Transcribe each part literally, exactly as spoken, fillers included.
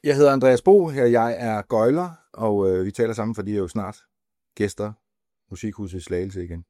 Jeg hedder Andreas Bo, her jeg er gøjler, og øh, vi taler sammen, fordi jeg er jo snart gæster Musikhuset Slagelse igen.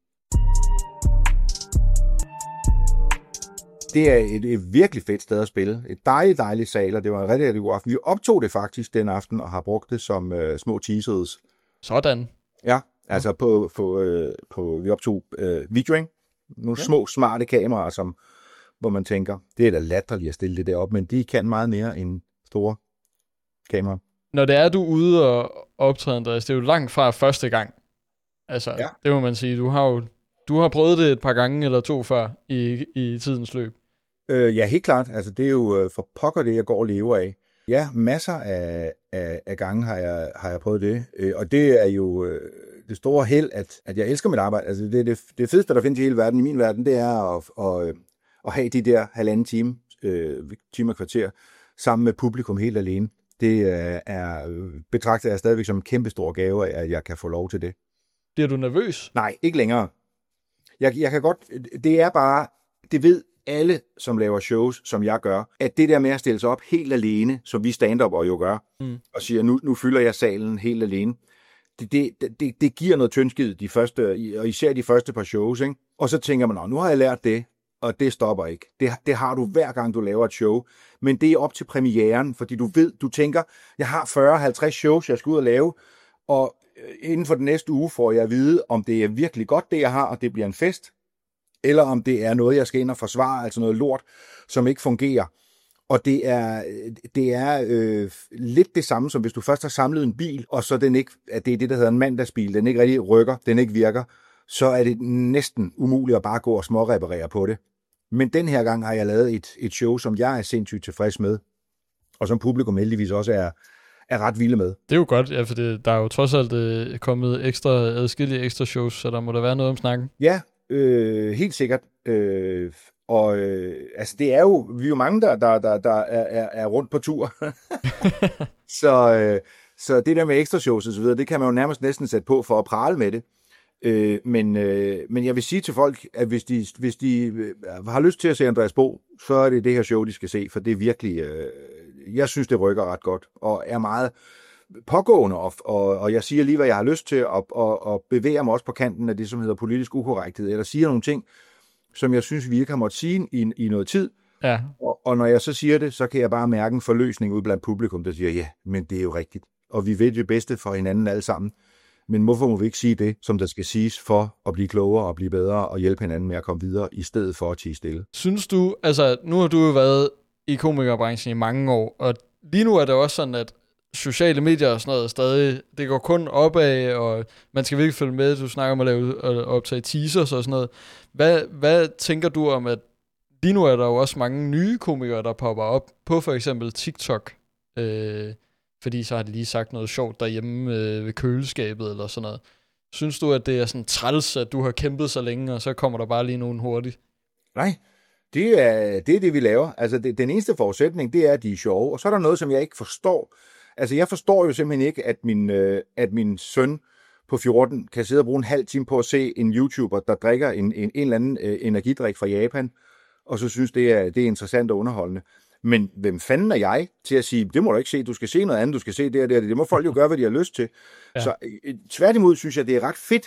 Det er et, et virkelig fedt sted at spille. Et dejligt, dejligt sal, og det var en rigtig, rigtig god aften. Vi optog det faktisk den aften, og har brugt det som øh, små teasers. Sådan. Ja, altså på, på, øh, på vi optog øh, video, ikke? Nogle ja. små, smarte kameraer, som, hvor man tænker, det er da latterligt at stille det derop, men de kan meget mere end store kameraer. Når det er, du er ude og optræde, Andreas, det er jo langt fra første gang. Altså, ja. Det må man sige. Du har jo du har prøvet det et par gange eller to før i, i tidens løb. Øh, ja, helt klart. Altså, det er jo for pokker det, jeg går og lever af. Ja, masser af, af, af gange har jeg, har jeg prøvet det. Øh, og det er jo øh, det store held, at, at jeg elsker mit arbejde. Altså, det, det, det fedeste, der findes i hele verden, i min verden, det er at, at, at have de der halvanden time, øh, time og kvarter, sammen med publikum helt alene. Det er betragter jeg stadigvæk som en kæmpe stor gave, at jeg kan få lov til det. Bliver du nervøs? Nej, ikke længere. Jeg, jeg kan godt, det er bare, det ved alle, som laver shows, som jeg gør, at det der med at stille sig op helt alene, som vi stand-up'ere jo gør, mm. og siger, nu, nu fylder jeg salen helt alene, det, det, det, det giver noget tyndskid, de første, og især de første par shows, ikke? Og så tænker man, nu har jeg lært det, og det stopper ikke. Det, det har du hver gang, du laver et show. Men det er op til premieren, fordi du ved, du tænker, jeg har fyrre halvtreds shows, jeg skal ud og lave, og inden for den næste uge får jeg at vide, om det er virkelig godt, det jeg har, og det bliver en fest, eller om det er noget, jeg skal ind og forsvare, altså noget lort, som ikke fungerer. Og det er, det er øh, lidt det samme, som hvis du først har samlet en bil, og så den ikke, at det er det, der hedder en mandagsbil, den ikke rigtig rykker, den ikke virker, så er det næsten umuligt at bare gå og småreparere på det. Men den her gang har jeg lavet et, et show, som jeg er sindssygt tilfreds med, og som publikum heldigvis også er, er ret vilde med. Det er jo godt, ja, for det, der er jo trods alt øh, kommet ekstra, adskillige ekstra shows, så der må der være noget om snakken. Ja, øh, helt sikkert. Øh, og øh, altså det er jo, vi er jo mange, der, der, der, der er, er, er rundt på tur. så, øh, så det der med ekstra shows og så videre, det kan man jo nærmest næsten sætte på for at prale med det. Øh, men, øh, men jeg vil sige til folk, at hvis de, hvis de øh, har lyst til at se Andreas Bo, så er det det her show, de skal se, for det er virkelig, øh, jeg synes, det rykker ret godt, og er meget pågående, og, og, og jeg siger lige, hvad jeg har lyst til, og, og, og bevæger mig også på kanten af det, som hedder politisk ukorrekthed, eller siger nogle ting, som jeg synes, vi ikke har måttet sige i, i noget tid. Ja. Og, og når jeg så siger det, så kan jeg bare mærke en forløsning ud blandt publikum, der siger, ja, men det er jo rigtigt, og vi ved det bedste for hinanden alle sammen. Men hvorfor må vi ikke sige det, som der skal siges for at blive klogere og blive bedre og hjælpe hinanden med at komme videre, i stedet for at tie stille? Synes du, altså nu har du jo været i komikerbranchen i mange år, og lige nu er det også sådan, at sociale medier og sådan noget stadig, det går kun opad, og man skal virkelig følge med. Du snakker om at lave og optage teasers og sådan noget. Hvad, hvad tænker du om, at lige nu er der jo også mange nye komikere, der popper op på for eksempel TikTok, øh, fordi så har de lige sagt noget sjovt derhjemme øh, ved køleskabet eller sådan noget. Synes du, at det er sådan træls, at du har kæmpet så længe, og så kommer der bare lige nogen hurtigt? Nej, det er det, er det vi laver. Altså, det, den eneste forudsætning, det er, at de er sjove. Og så er der noget, som jeg ikke forstår. Altså, jeg forstår jo simpelthen ikke, at min, øh, at min søn på fjorten kan sidde og bruge en halv time på at se en YouTuber, der drikker en, en, en eller anden øh, energidrik fra Japan, og så synes, det er, det er interessant og underholdende. Men hvem fanden er jeg til at sige, det må du ikke se, du skal se noget andet, du skal se det og det og det. Det må folk jo gøre, hvad de har lyst til. Ja. Så øh, tværtimod synes jeg, det er ret fedt,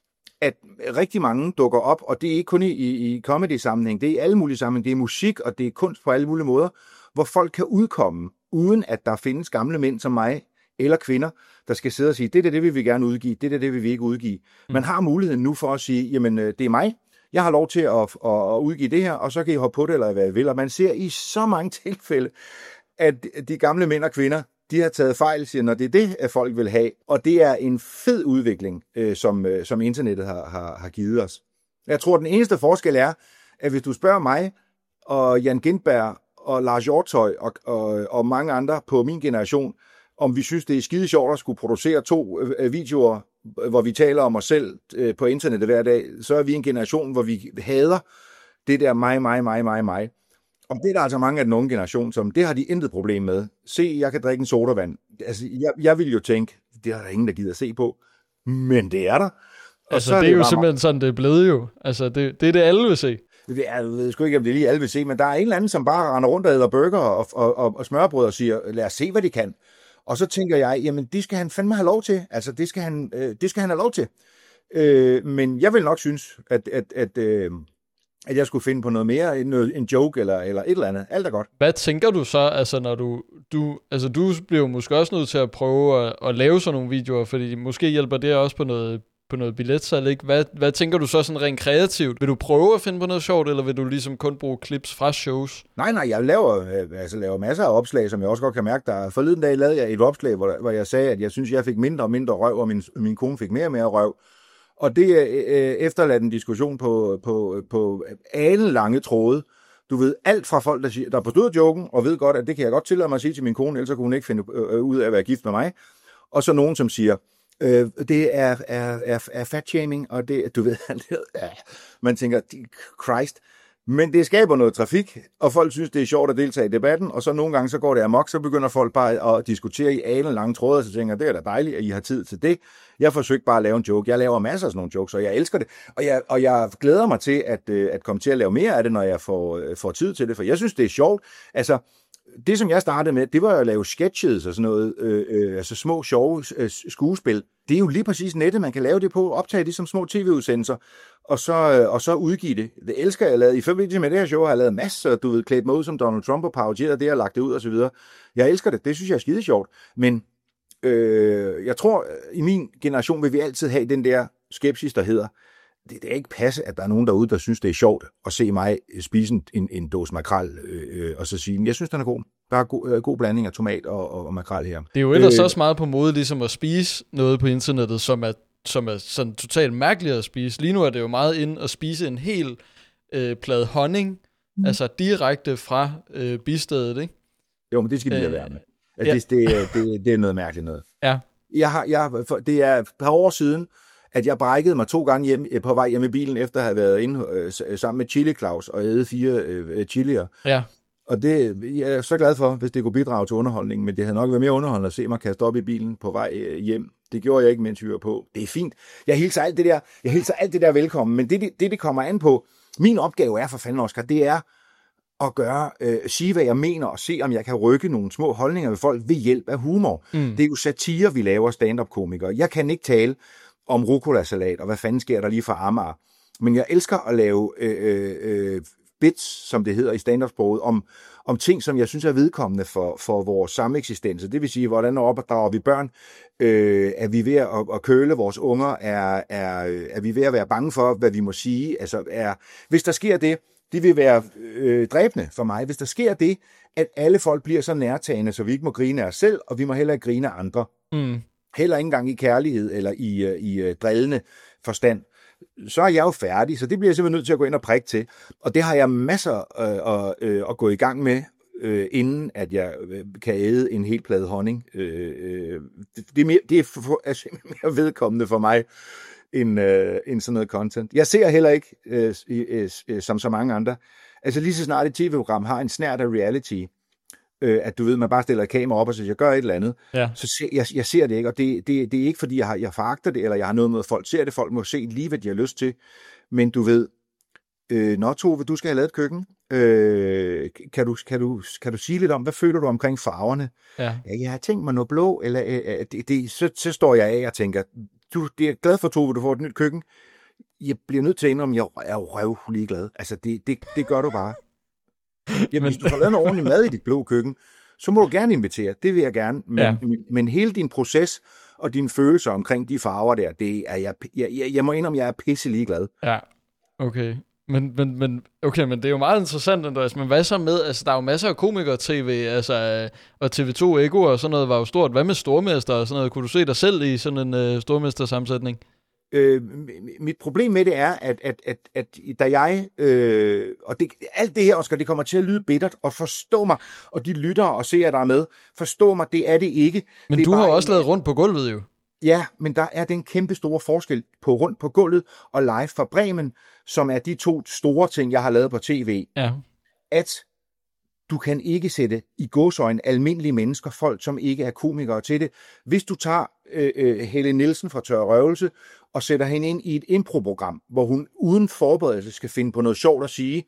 at rigtig mange dukker op, og det er ikke kun i, i comedy-sammenhæng, det er i alle mulige sammenhæng, det er musik, og det er kunst på alle mulige måder, hvor folk kan udkomme, uden at der findes gamle mænd som mig, eller kvinder, der skal sidde og sige, det er det, vil vi gerne udgive, det er det, vil vi ikke udgive. Mm. Man har muligheden nu for at sige, jamen det er mig, jeg har lov til at, at, at udgive det her, og så kan I hoppe på det, eller hvad I vil. Og man ser i så mange tilfælde, at de gamle mænd og kvinder, de har taget fejl, siger, når det er det, at folk vil have. Og det er en fed udvikling, øh, som, øh, som internettet har, har, har givet os. Jeg tror, den eneste forskel er, at hvis du spørger mig, og Jan Gintberg, og Lars Hjortøj, og, og, og mange andre på min generation, om vi synes, det er skide sjovt at skulle producere to øh, videoer, hvor vi taler om os selv øh, på internettet hver dag, så er vi en generation, hvor vi hader det der mig, mig, mig, mig, mig. Og det er der altså mange af den unge generation, som det har de intet problem med. Se, jeg kan drikke en sodavand. Altså, jeg, jeg vil jo tænke, det er der ingen, der gider se på. Men det er der. Og altså, så er det er det jo bare simpelthen sådan, det er blevet jo. Altså, det, det er det, alle vil se. Jeg ved sgu ikke, om det lige alle vil se, men der er en eller anden, som bare render rundt og æder burger og, og, og, og smørbrød og siger, lad os se, hvad de kan. Og så tænker jeg, jamen det skal han fandme have lov til. Altså, det skal han, øh, det skal han have lov til. Øh, men jeg vil nok synes, at, at, at, øh, at jeg skulle finde på noget mere, en, en joke eller, eller et eller andet. Alt er godt. Hvad tænker du så, altså når du, du, altså du bliver måske også nødt til at prøve at, at lave sådan nogle videoer, fordi måske hjælper det også på noget, på noget billetsalg, ikke? Hvad, hvad tænker du så sådan rent kreativt? Vil du prøve at finde på noget sjovt, eller vil du ligesom kun bruge clips fra shows? Nej, nej, jeg laver, altså, laver masser af opslag, som jeg også godt kan mærke. Der forleden dag lavede jeg et opslag, hvor, hvor jeg sagde, at jeg synes, jeg fik mindre og mindre røv, og min, min kone fik mere og mere røv. Og det er øh, efterladt en diskussion på, på, på alenlange tråde. Du ved, alt fra folk, der, siger, der forstod joken, og ved godt, at det kan jeg godt tillade mig at sige til min kone, ellers kunne hun ikke finde øh, ud af at være gift med mig. Og så nogen, som siger, øh, det er, er, er, er fat-shaming, og det, du ved, ja, man tænker, Christ. Men det skaber noget trafik, og folk synes, det er sjovt at deltage i debatten, og så nogle gange, så går det amok, så begynder folk bare at diskutere i alle lange tråde, og så tænker jeg, det er da dejligt, at I har tid til det. Jeg forsøger bare at lave en joke. Jeg laver masser af sådan nogle jokes, og jeg elsker det. Og jeg, og jeg glæder mig til at, at komme til at lave mere af det, når jeg får, får tid til det, for jeg synes, det er sjovt. Altså, det som jeg startede med, det var at lave sketches og sådan noget, øh, øh, altså små, sjove øh, skuespil. Det er jo lige præcis nettet, man kan lave det på, optage det som små tv-udsendelser, og så, øh, og så udgive det. Det elsker jeg at lave. I forbindelse med det her show har jeg lavet masser, du ved, klædt mig ud som Donald Trump og parodieret det og lagt det ud og så videre. Jeg elsker det, det synes jeg er skide sjovt, men øh, jeg tror, i min generation vil vi altid have den der skepsis, der hedder, det, det er ikke passe, at der er nogen derude, der synes, det er sjovt at se mig spise en, en dåse makrel, øh, og så sige, jeg synes, den er god. Der er god, øh, god blanding af tomat og, og, og makrel her. Det er jo ellers øh, også meget på mode, ligesom at spise noget på internettet, som er, som er sådan totalt mærkeligt at spise. Lige nu er det jo meget ind at spise en hel øh, plade honning, mm. altså direkte fra øh, bistedet, ikke? Jo, men det skal de lade være med. Altså, ja. det, det, det, det er noget mærkeligt noget. Ja. Jeg har, jeg, det er et par år siden, at jeg brækkede mig to gange hjem, på vej hjem i bilen, efter at have været inde øh, sammen med Chili Claus og æde fire øh, chilier. Ja. Og det jeg er så glad for, hvis det kunne bidrage til underholdningen, men det havde nok været mere underholdende at se mig kaste op i bilen på vej øh, hjem. Det gjorde jeg ikke, mens vi var på. Det er fint. Jeg hilser alt det der, jeg hilser alt det der velkommen, men det, det, det kommer an på. Min opgave er for fanden, Oscar, det er at gøre, øh, sige, hvad jeg mener, og se, om jeg kan rykke nogle små holdninger ved folk ved hjælp af humor. Mm. Det er jo satire, vi laver stand-up-komikere. Jeg kan ikke tale om rucola-salat, og hvad fanden sker der lige fra Amager. Men jeg elsker at lave øh, øh, bits, som det hedder i stand-up-sproget, om, om ting, som jeg synes er vedkommende for, for vores sameksistens. Det vil sige, hvordan opdrager vi børn? Øh, er vi ved at, at køle vores unger? Er, er, er vi ved at være bange for, hvad vi må sige? Altså, er, hvis der sker det, det vil være øh, dræbende for mig. Hvis der sker det, at alle folk bliver så nærtagende, så vi ikke må grine af os selv, og vi må heller ikke grine af andre. Mm. Heller ikke engang i kærlighed eller i, i drillende forstand. Så er jeg jo færdig, så det bliver jeg simpelthen nødt til at gå ind og prikke til. Og det har jeg masser øh, at, øh, at gå i gang med, øh, inden at jeg kan æde en hel plade honning. Øh, det, det er, mere, det er, for, er simpelthen mere vedkommende for mig, end, øh, end sådan noget content. Jeg ser heller ikke, øh, øh, øh, som så mange andre, altså lige så snart et tv-program har en snert af reality, øh, at du ved, man bare stiller et kamera op og siger, jeg gør et eller andet, ja. så ser, jeg, jeg ser det ikke, og det, det, det er ikke, fordi jeg, har, jeg foragter det, eller jeg har noget med, at folk ser det, folk må se lige, hvad de har lyst til, men du ved, øh, nå Tove, du skal have lavet et køkken, øh, kan, du, kan, du, kan du sige lidt om, hvad føler du omkring farverne? Ja, ja jeg har tænkt mig noget blå, eller øh, det, det, så, så står jeg af og tænker, du det er glad for, Tove, du får et nyt køkken. Jeg bliver nødt til at indrømme, jeg er røvhulig glad. Altså, det, det, det gør du bare. Jamen, hvis du får lavet noget ordentligt mad i dit blå køkken, så må du gerne invitere. Det vil jeg gerne. Men, ja. men hele din proces og dine følelser omkring de farver der, det er jeg, jeg, jeg, jeg må indrømme, jeg er pisselig glad. Ja, okay. Men, men, men, okay, men det er jo meget interessant, Andreas. Men hvad så med, altså der er jo masser af komikere-tv, altså, og T V to Ego og sådan noget var jo stort. Hvad med stormester og sådan noget? Kunne du se dig selv i sådan en uh, stormester-sammensætning? Øh, mit problem med det er, at, at, at, at da jeg, øh, og det, alt det her, Oscar, det kommer til at lyde bittert, og forstå mig, og de lytter og ser, der er med, forstå mig, det er det ikke. Men det du har også lavet rundt på gulvet jo. Ja, men der er den kæmpe store forskel på rundt på gulvet og live fra Bremen, som er de to store ting, jeg har lavet på tv. Ja. At Du kan ikke sætte i gåseøjne almindelige mennesker, folk som ikke er komikere til det. Hvis du tager øh, øh, Helle Nielsen fra Tør Røvelse og sætter hende ind i et improprogram, hvor hun uden forberedelse skal finde på noget sjovt at sige,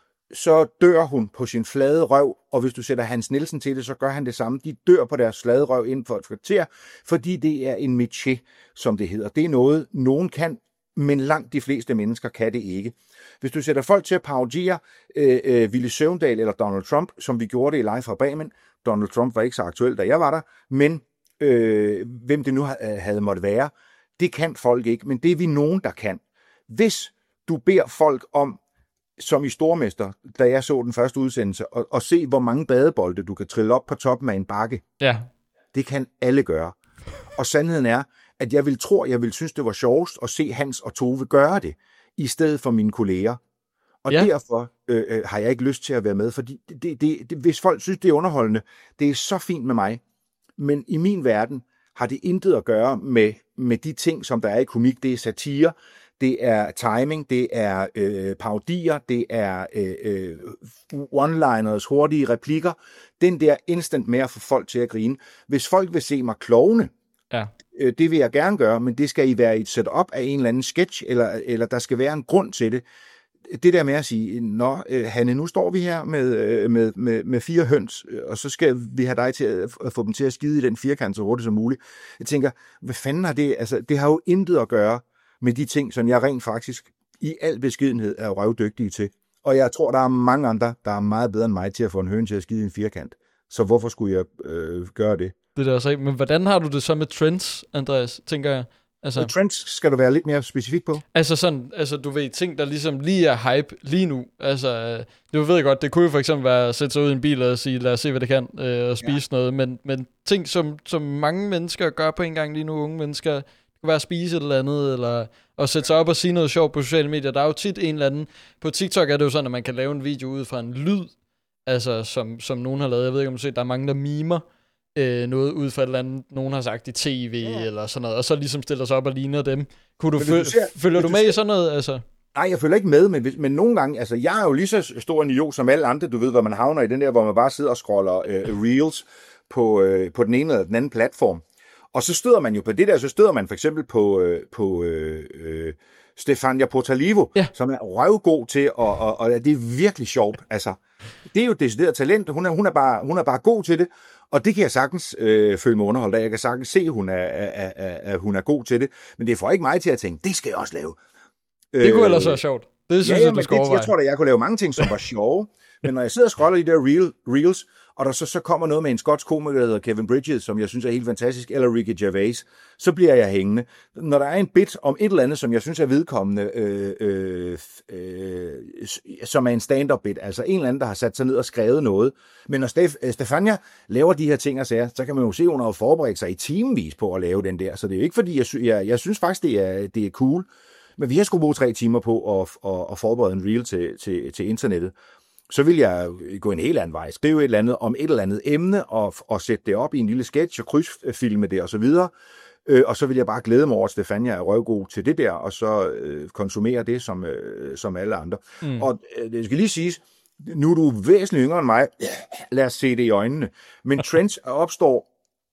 så dør hun på sin flade røv, og hvis du sætter Hans Nielsen til det, så gør han det samme. De dør på deres flade røv inden for et kvarter, fordi det er en métier, som det hedder. Det er noget, nogen kan, men langt de fleste mennesker kan det ikke. Hvis du sætter folk til at parodiere øh, øh, Villy Søvndal eller Donald Trump, som vi gjorde det i Live fra Bremen. Donald Trump var ikke så aktuel, da jeg var der, men øh, hvem det nu havde måttet være, det kan folk ikke, men det er vi nogen, der kan. Hvis du beder folk om, som i Stormester, da jeg så den første udsendelse, og, og se, hvor mange badebolde du kan trille op på toppen af en bakke. Ja. Det kan alle gøre. Og sandheden er, at jeg vil tro, at jeg vil synes, det var sjovest at se Hans og Tove gøre det, i stedet for mine kolleger. Og ja. derfor øh, øh, har jeg ikke lyst til at være med, fordi det, det, det, hvis folk synes, det er underholdende, det er så fint med mig. Men i min verden har det intet at gøre med, med de ting, som der er i komik. Det er satire, det er timing, det er øh, parodier, det er øh, one-liners, hurtige replikker. Den der instant med at få folk til at grine. Hvis folk vil se mig klovne, ja. øh, det vil jeg gerne gøre, men det skal I være i et setup af en eller anden sketch, eller, eller der skal være en grund til det. Det der med at sige, nå, øh, Hanne, nu står vi her med, øh, med, med, med fire høns, og så skal vi have dig til at, at få dem til at skide i den firkant så hurtigt som muligt. Jeg tænker, hvad fanden har det? Altså, det har jo intet at gøre med de ting, som jeg rent faktisk i al beskedenhed er røvdygtige til. Og jeg tror, der er mange andre, der er meget bedre end mig til at få en høne til at skide i en firkant. Så hvorfor skulle jeg øh, gøre det? Det der så ikke. Men hvordan har du det så med trends, Andreas, tænker jeg? Altså, trends skal du være lidt mere specifik på. Altså sådan, altså du ved, ting der ligesom lige er hype lige nu. Altså, du ved godt, det kunne jo for eksempel være at sætte sig ud i en bil og sige, lad os se, hvad det kan, øh, og spise ja. noget. Men, men ting, som, som mange mennesker gør på en gang lige nu, unge mennesker, det kan være at spise et eller andet, eller at sætte sig op og sige noget sjovt på sociale medier. Der er jo tit en eller anden, på TikTok er det jo sådan, at man kan lave en video ud fra en lyd, altså som, som nogen har lavet. Jeg ved ikke, om du ser, der er mange, der mimer noget ud fra et eller andet, nogen har sagt i tv ja. eller sådan noget, og så ligesom stiller sig op og ligner dem. Kunne du, føl- du ser, følger du med du i sådan noget? Altså? Nej, jeg følger ikke med, men, men nogle gange, altså jeg er jo lige så stor en idiot som alle andre, du ved, hvor man havner i den der, hvor man bare sidder og scroller øh, reels på, øh, på den ene eller den anden platform. Og så støder man jo på det der, så støder man for eksempel på, øh, på øh, øh, Stefania Potalivo, ja. som er røvgod til, og, og, og det er virkelig sjovt. Altså, det er jo et decideret talent, hun er, hun, er bare, hun er bare god til det. Og det kan jeg sagtens øh, føle mig underholdt af. Jeg kan sagtens se, at hun er, er, er, er, hun er god til det. Men det får ikke mig til at tænke, det skal jeg også lave. Det kunne øh, ellers være sjovt. Det synes ja, jeg, du skal overveje. Jeg tror da, jeg kunne lave mange ting, som var sjove. Men når jeg sidder og scroller i de der reel, reels, og der så, så kommer noget med en skotsk komiker, der hedder Kevin Bridges, som jeg synes er helt fantastisk, eller Ricky Gervais, så bliver jeg hængende. Når der er en bit om et eller andet, som jeg synes er vedkommende, øh, øh, øh, som er en stand-up bit, altså en eller anden, der har sat sig ned og skrevet noget. Men når Stef- Stefania laver de her ting og sager, så kan man jo se, at hun har forberedt sig i timevis på at lave den der. Så det er jo ikke fordi, jeg, sy- jeg, jeg synes faktisk, det er, det er cool. Men vi har sgu brugt tre timer på at, at, at forberede en reel til, til, til internettet. Så vil jeg gå en helt anden vej. Skrive et eller andet om et eller andet emne, og, og sætte det op i en lille sketch, og krydsfilme det, og så videre. Øh, og så vil jeg bare glæde mig over, at Stefania er røvgod til det der, og så øh, konsumere det som, øh, som alle andre. Mm. Og øh, det skal lige siges, nu er du væsentligt yngre end mig, lad os se det i øjnene. Men trends opstår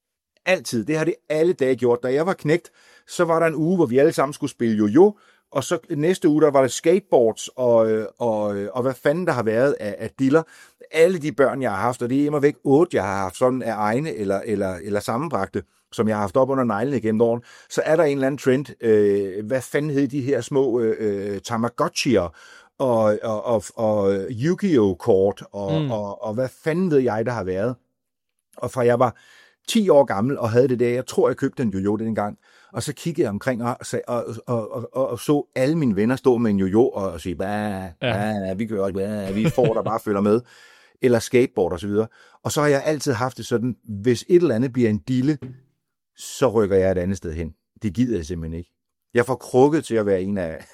altid. Det har det alle dage gjort. Da jeg var knægt, så var der en uge, hvor vi alle sammen skulle spille jo-jo, og så næste uge, der var der skateboards, og, og, og hvad fanden der har været af, af diller. Alle de børn, jeg har haft, og det er immer væk otte, jeg har haft sådan af egne eller, eller, eller sammenbragte, som jeg har haft op under neglene gennem årene, så er der en eller anden trend. Øh, hvad fanden hed de her små øh, Tamagotchi'er, og, og, og, og Yu-Gi-Oh-kort, og, mm. og, og hvad fanden ved jeg, der har været. Og fra jeg var ti år gammel og havde det der, jeg tror, jeg købte en jojo dengang, og så kiggede jeg omkring og, og, og, og, og, og så alle mine venner stå med en jojo og sige, bah, bah, vi gør bah, vi får der bare følger med, eller skateboard og så videre. Og så har jeg altid haft det sådan, hvis et eller andet bliver en dille, så rykker jeg et andet sted hen. Det gider jeg simpelthen ikke. Jeg får krukket til at være en af,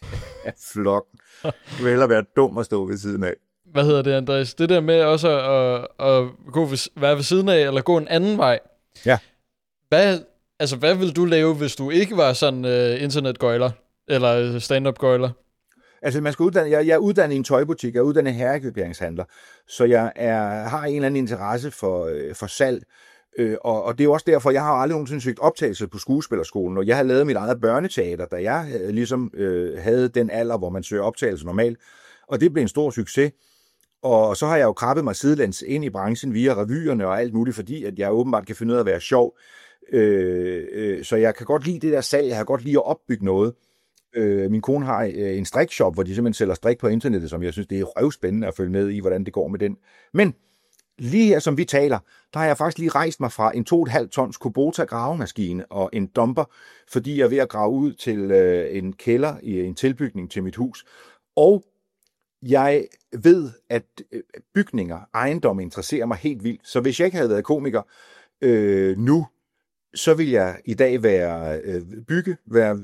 af flokken. Jeg vil hellere være dum at stå ved siden af. Hvad hedder det, Andreas? Det der med også at, at gå ved, være ved siden af, eller gå en anden vej. Ja. Hvad, altså, hvad vil du lave, hvis du ikke var sådan uh, internetgøjler, eller stand-up-gøjler? Altså, man skal uddanne, jeg, jeg er uddannet i en tøjbutik, jeg er uddannet herrekøberingshandler, så jeg er, har en eller anden interesse for, øh, for salg, øh, og, og det er jo også derfor, jeg har aldrig nogensinde søgt optagelse på skuespillerskolen, og jeg har lavet mit eget børneteater, da jeg øh, ligesom øh, havde den alder, hvor man søger optagelse normalt, og det blev en stor succes. Og så har jeg jo krabbet mig sidelæns ind i branchen via revyerne og alt muligt, fordi at jeg åbenbart kan finde ud af at være sjov. Øh, øh, så jeg kan godt lide det der salg, jeg kan godt lide at opbygge noget. Øh, min kone har øh, en strikshop, hvor de simpelthen sælger strik på internettet, som jeg synes, det er røvspændende at følge med i, hvordan det går med den. Men lige her, som vi taler, der har jeg faktisk lige rejst mig fra en to komma fem tons Kubota gravemaskine og en dumper, fordi jeg er ved at grave ud til øh, en kælder i en tilbygning til mit hus. Og jeg ved, at bygninger, ejendom interesserer mig helt vildt. Så hvis jeg ikke havde været komiker øh, nu, så vil jeg i dag være øh, bygge, være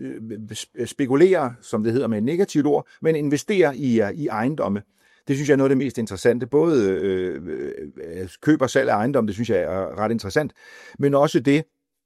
øh, spekulere, som det hedder med et negativt ord, men investere i, i ejendomme. Det synes jeg er noget af det mest interessante. Både øh, øh, køb og salg af ejendom, det synes jeg er ret interessant, men også det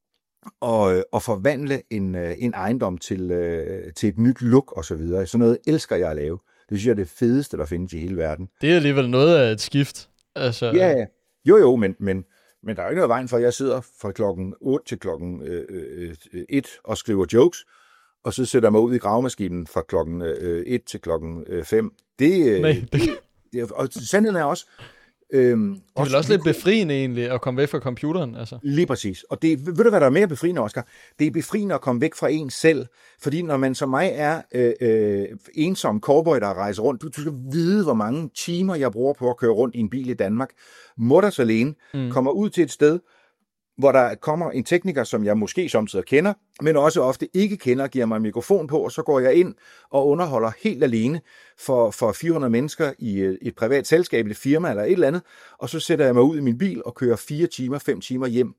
at, at forvandle en, en ejendom til, øh, til et nyt look og så videre. Sådan noget elsker jeg at lave. Det synes jeg er det fedeste, der findes i hele verden. Det er alligevel noget af et skift. Altså... Ja, jo jo, men, men, men der er jo ikke noget vejen for, at jeg sidder fra klokken otte til klokken øh, et og skriver jokes, og så sætter jeg mig ud i gravemaskinen fra klokken øh, et til klokken fem. Det, Nej, det... det, og sandheden er også... Øhm, det er vel også lidt befriende egentlig at komme væk fra computeren. Altså. Lige præcis. Og det, ved du hvad der er mere befriende, Oscar? Det er befriende at komme væk fra en selv, fordi når man som mig er øh, øh, ensom cowboy, der rejser rundt, du, du skal vide, hvor mange timer jeg bruger på at køre rundt i en bil i Danmark. Mutters alene mm. kommer ud til et sted, hvor der kommer en tekniker, som jeg måske samtidig kender, men også ofte ikke kender, giver mig en mikrofon på, og så går jeg ind og underholder helt alene for, for fire hundrede mennesker i et privat selskab, et firma eller et eller andet, og så sætter jeg mig ud i min bil og kører fire timer, fem timer hjem.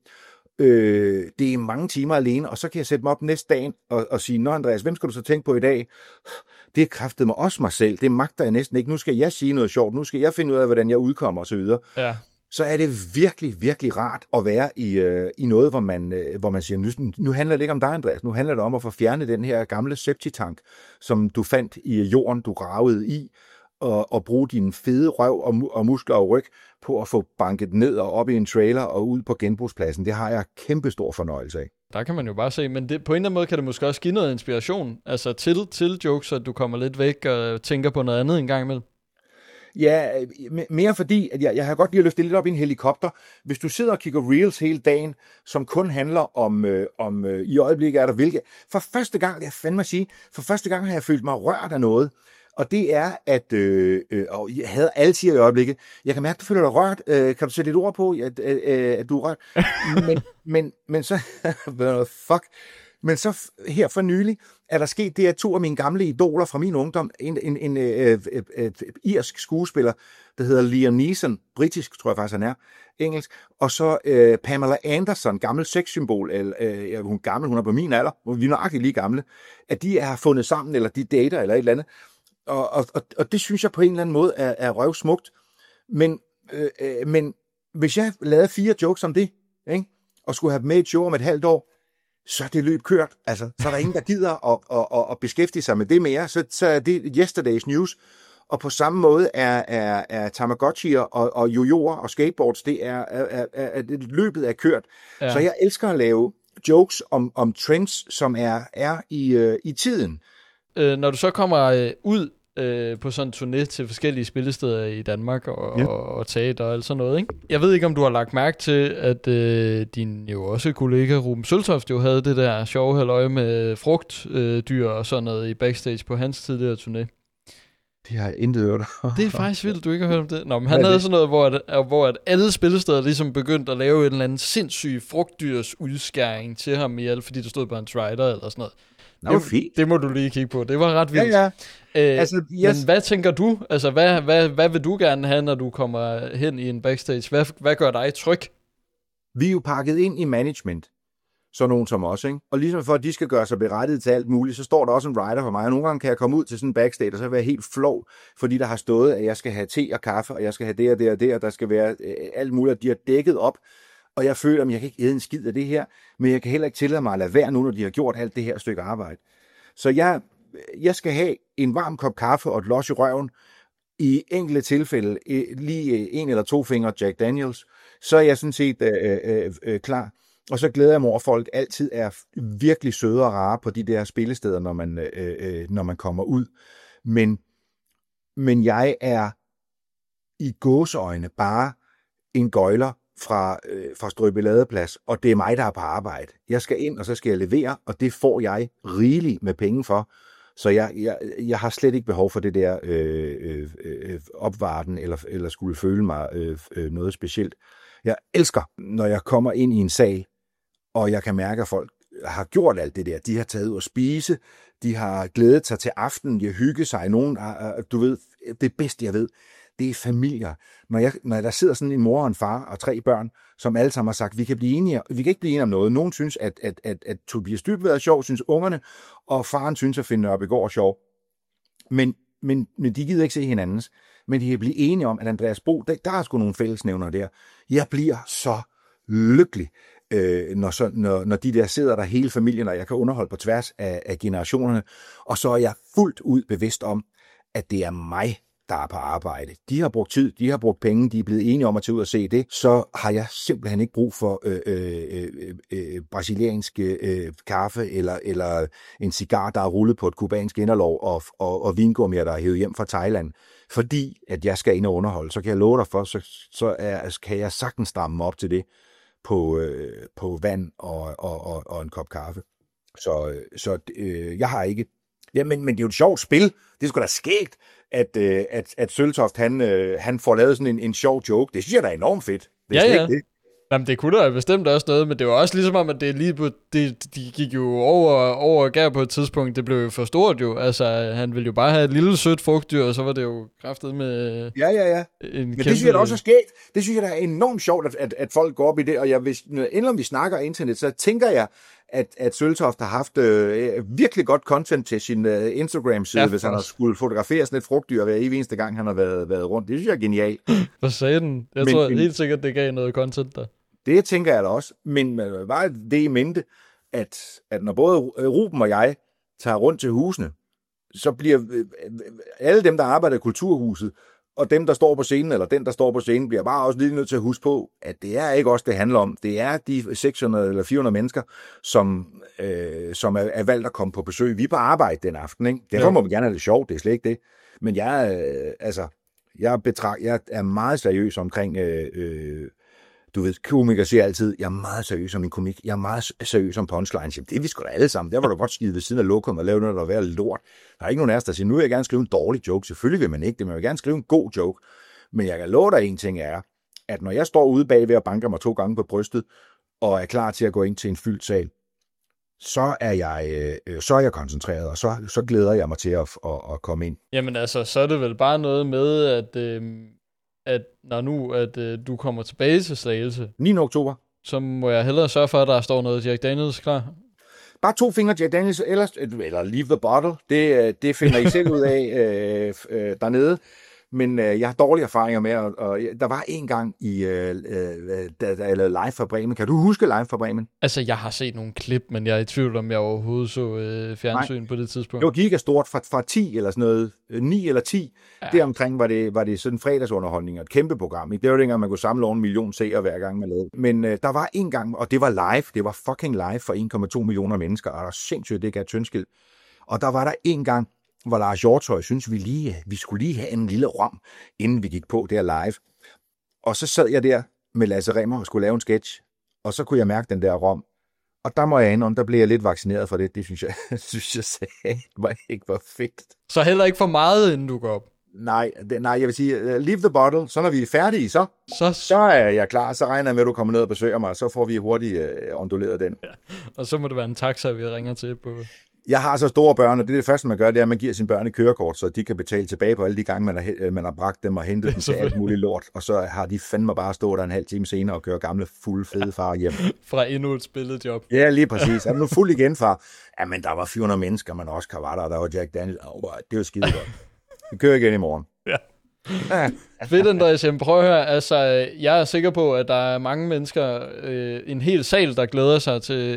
Øh, det er mange timer alene, og så kan jeg sætte mig op næste dag og, og sige, nå Andreas, hvem skal du så tænke på i dag? Det kræftede mig også mig selv, det magter jeg næsten ikke, nu skal jeg sige noget sjovt, nu skal jeg finde ud af, hvordan jeg udkommer osv. Ja. Så er det virkelig, virkelig rart at være i, øh, i noget, hvor man, øh, hvor man siger, nu, nu handler det ikke om dig, Andreas, nu handler det om at få fjernet den her gamle septitank, som du fandt i jorden, du gravede i, og, og bruge dine fede røv og, og muskler og ryg på at få banket ned og op i en trailer og ud på genbrugspladsen. Det har jeg kæmpe stor fornøjelse af. Der kan man jo bare se, men det, på en eller anden måde kan det måske også give noget inspiration, altså til, til jokes, så du kommer lidt væk og tænker på noget andet en gang imellem. Ja, mere fordi, at jeg, jeg har godt lige løftet lidt op i en helikopter. Hvis du sidder og kigger reels hele dagen, som kun handler om, øh, om øh, i øjeblikket er der hvilke. For første gang, jeg fandme at sige, for første gang har jeg følt mig rørt af noget. Og det er, at øh, øh, og jeg havde altid i øjeblikket, jeg kan mærke, at du føler dig rørt. Øh, kan du sætte lidt ord på, at, øh, at du er rørt? men, men, men så, fuck. Men så her for nylig er der sket det, at to af mine gamle idoler fra min ungdom, en, en, en øh, øh, øh, irsk skuespiller, der hedder Liam Neeson, britisk tror jeg faktisk han er, engelsk, og så øh, Pamela Anderson, gammel sexsymbol, eller, øh, hun er gammel, hun er på min alder, vi er nøjagtigt lige gamle, at de er fundet sammen, eller de dater, eller et eller andet. Og, og, og, og det synes jeg på en eller anden måde er, er røvsmukt. Men, øh, øh, men hvis jeg lavede fire jokes om det, ikke, og skulle have med et show om et halvt år, så er det løb kørt. Altså, så er der ingen, der gider at, at, at, at beskæftige sig med det mere. Så, så er det yesterday's news. Og på samme måde er, er, er Tamagotchi'er og, og jojoer og skateboards, det er, er, er, er løbet er kørt. Ja. Så jeg elsker at lave jokes om, om trends, som er, er i, øh, i tiden. Øh, når du så kommer øh, ud øh, på sådan en turné til forskellige spillesteder i Danmark og, ja. og, og teater og alt sådan noget, ikke? Jeg ved ikke, om du har lagt mærke til, at øh, din jo også kollega Ruben Søltoft jo havde det der sjove halløj med frugtdyr øh, og sådan noget i backstage på hans tidligere turné. Det har jeg intet hørt. Det er faktisk vildt, du ikke har hørt om det. Nå, men han havde sådan noget, hvor, at, hvor at alle spillesteder ligesom begyndte at lave en eller anden sindssyg frugtdyrs udskæring til ham i alt, fordi der stod på hans rider eller sådan noget. Nå, det, fint. Det må du lige kigge på. Det var ret vildt. Ja, ja. Øh, altså, yes. Men hvad tænker du? Altså, hvad, hvad, hvad vil du gerne have, når du kommer hen i en backstage? Hvad, hvad gør dig tryg? Vi er jo pakket ind i management. Så nogen som os, ikke? Og ligesom for, at de skal gøre sig berettiget til alt muligt, så står der også en rider for mig. Og nogle gange kan jeg komme ud til sådan en backstage, og så være helt flov, fordi der har stået, at jeg skal have te og kaffe, og jeg skal have det og det og det, og der skal være øh, alt muligt, og de har dækket op. Og jeg føler, at jeg kan ikke æde en skid af det her, men jeg kan heller ikke tillade mig at lade være nu, når de har gjort alt det her stykke arbejde. Så jeg, jeg skal have en varm kop kaffe og et los i røven, i enkelte tilfælde lige en eller to fingre Jack Daniels, så er jeg sådan set øh, øh, øh, klar. Og så glæder jeg mig over, at folk altid er virkelig søde og rare på de der spillesteder, når man, øh, øh, når man kommer ud. Men, men jeg er i gåseøjne bare en gøjler fra, øh, fra Strøbeladeplads, og det er mig, der er på arbejde. Jeg skal ind, og så skal jeg levere, og det får jeg rigeligt med penge for. Så jeg, jeg, jeg har slet ikke behov for det der øh, øh, opvarten, eller, eller skulle føle mig øh, øh, noget specielt. Jeg elsker, når jeg kommer ind i en sal, og jeg kan mærke, at folk har gjort alt det der. De har taget ud at spise, de har glædet sig til aftenen, de har hygget sig. Nogen, du ved, det bedste jeg ved, det er familier. Når, jeg, når der sidder sådan en mor og en far og tre børn, som alle sammen har sagt, vi kan blive enige, vi kan ikke blive enige om noget. Nogen synes, at, at, at, at Tobias Dybvad er sjov, synes ungerne, og faren synes, at Finn Nørbegaard er sjov. Men, men, men de gider ikke se hinandens. Men de kan blive enige om, at Andreas Bo, der, der er sgu nogle fællesnævner der. Jeg bliver så lykkelig, øh, når, så, når, når de der sidder der hele familien, og jeg kan underholde på tværs af, af generationerne. Og så er jeg fuldt ud bevidst om, at det er mig, der er på arbejde. De har brugt tid, de har brugt penge, de er blevet enige om at tage ud og se det, så har jeg simpelthen ikke brug for øh, øh, øh, øh, brasiliansk øh, kaffe, eller, eller en cigar, der er rullet på et kubansk inderlov, og, og, og vingummier, der er hævet hjem fra Thailand. Fordi at jeg skal ind og underholde, så kan jeg love dig for, så, så er, kan jeg sagtens stramme op til det på, øh, på vand og, og, og, og en kop kaffe. Så, så øh, jeg har ikke... Ja, men, men det er jo et sjovt spil. Det er sgu da skægt, at, øh, at, at Søltoft, han, øh, han får lavet sådan en, en sjov joke. Det synes jeg da er enormt fedt. Det er ja, ja. Ikke det. Jamen, det kunne da bestemt også noget, men det var også ligesom om, at det lige på, det, de gik jo over, over og gav på et tidspunkt. Det blev jo for stort jo. Altså, han ville jo bare have et lille sødt frugtdyr, og så var det jo kraftet med ja, ja, ja. en men kæmpe... det synes jeg da også er skægt. Det synes jeg da er enormt sjovt, at, at, at folk går op i det. Og jeg, hvis, inden vi snakker internet, så tænker jeg, at, at Søltoft har haft øh, virkelig godt content til sin øh, Instagram-side, ja, hvis han har skulle fotografere sådan et frugtdyr hver eneste gang, han har været, været rundt. Det synes jeg er genialt. Hvad sagde den? Jeg men, tror men, helt sikkert, det gav noget content der. Det tænker jeg da også. Men øh, var det i mente, at, at når både Ruben og jeg tager rundt til husene, så bliver øh, alle dem, der arbejder i Kulturhuset, og dem, der står på scenen, eller den, der står på scenen, bliver bare også lige nødt til at huske på, at det er ikke også det handler om. Det er de seks hundrede eller fire hundrede mennesker, som, øh, som er, er valgt at komme på besøg. Vi er på arbejde den aften, ikke? Derfor ja. Må vi gerne have det sjovt, det er slet ikke det. Men jeg, øh, altså, jeg, betrag, jeg er meget seriøs omkring... Øh, øh, Du ved, komikere siger altid, jeg er meget seriøs om min komik. Jeg er meget seriøs om punchlines. Jamen, det er vi sgu da alle sammen. Der var du godt skide ved siden af lokum og lave noget, der var lort. Der er ikke nogen af os, der siger, nu vil jeg gerne skrive en dårlig joke. Selvfølgelig vil man ikke det, men jeg vil gerne skrive en god joke. Men jeg kan love dig en ting er, at når jeg står ude bagved og banker mig to gange på brystet, og er klar til at gå ind til en fyldt sal, så er jeg, øh, så er jeg koncentreret, og så, så glæder jeg mig til at, at, at komme ind. Jamen altså, så er det vel bare noget med, at... Øh... at når nu, at øh, du kommer tilbage til Slagelse niende oktober, så må jeg hellere sørge for, at der står noget Jack Daniels klar. Bare to fingre Jack Daniels, eller, eller leave the bottle. Det, det finder I selv ud af øh, øh, dernede. Men øh, jeg har dårlige erfaringer med, og, og der var en gang, i, øh, øh, da, da jeg lavede live fra Bremen. Kan du huske live fra Bremen? Altså, jeg har set nogle klip, men jeg er i tvivl om, jeg overhovedet så øh, fjernsyn Nej. På det tidspunkt. Det var gigastort fra, fra ti eller sådan noget, ni eller ti. Ja. Deromkring var det, var det sådan en fredagsunderholdning og et kæmpe program. Ikke? Det var dengang, man kunne samle over en million seere hver gang, man lavede. Men øh, der var en gang, og det var live, det var fucking live for en komma to millioner mennesker, og der er sindssygt, det gav tyndskild. Og der var der en gang, hvor Lars Hjortøj synes vi lige, vi skulle lige have en lille rom, inden vi gik på der live. Og så sad jeg der med Lasse Remmer og skulle lave en sketch, og så kunne jeg mærke den der rom. Og der må jeg indrømme, der blev jeg lidt vaccineret for det. Det synes jeg, synes jeg sagde, var ikke var fedt. Så heller ikke for meget, inden du går op? Nej, det, nej, jeg vil sige, uh, leave the bottle. Så når vi er færdige, så, så... så er jeg klar. Så regner jeg med, at du kommer ned og besøger mig, og så får vi hurtigt uh, onduleret den. Ja. Og så må det være en taxa, vi ringer til på... Jeg har så store børn, og det er det første, man gør, det er, at man giver sine børn et kørekort, så de kan betale tilbage på alle de gange, man har, man har bragt dem og hentet dem til alt muligt lort. Og så har de fandme bare stået der en halv time senere og køre gamle, fulde, fede far hjem. Fra endnu et spillet job. Ja, lige præcis. Er du nu fuld igen, far? Jamen, der var fire hundrede mennesker, men Oscar var der, og der var Jack Daniels. Oh, det var skide godt. Vi kører igen i morgen. Ja. Ja. Fedt, Andreas. Jamen, prøv at høre. Altså, jeg er sikker på, at der er mange mennesker, øh, en hel sal, der glæder sig til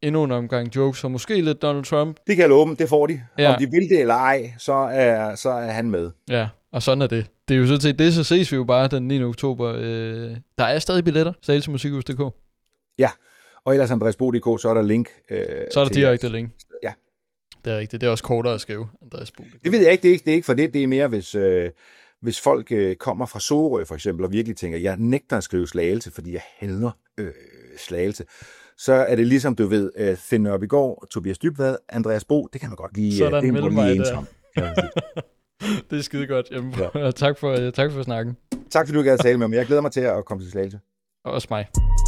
endnu en omgang jokes, og måske lidt Donald Trump. Det kan jeg love dem, det får de. Ja. Om de vil det eller ej, så er, så er han med. Ja, og sådan er det. Det er jo sådan set det, så ses vi jo bare den niende oktober. Øh, der er stadig billetter, Slagelse Musikhus punktum d k. Ja, og ellers Andreas Bo punktum d k, så er der link. Øh, så er der direkte link. Ja. Det er rigtigt. Det er også kortere at skrive, Andreas Bo punktum d k. Det ved jeg ikke, det er ikke, det er ikke for det. Det er mere, hvis, øh, hvis folk øh, kommer fra Sorø for eksempel, og virkelig tænker, jeg nægter at skrive Slagelse, fordi jeg hader øh, Slagelse. Så er det ligesom, du ved, uh, Finn Nørbegaard, Tobias Dybvad, Andreas Bo, det kan man godt lige, så er der det en mellemvej der. Det er skide godt. Jamen, ja. tak, for, tak for snakken. Tak fordi du gad at tale med mig. Jeg glæder mig til at komme til Slagelse. Og også mig.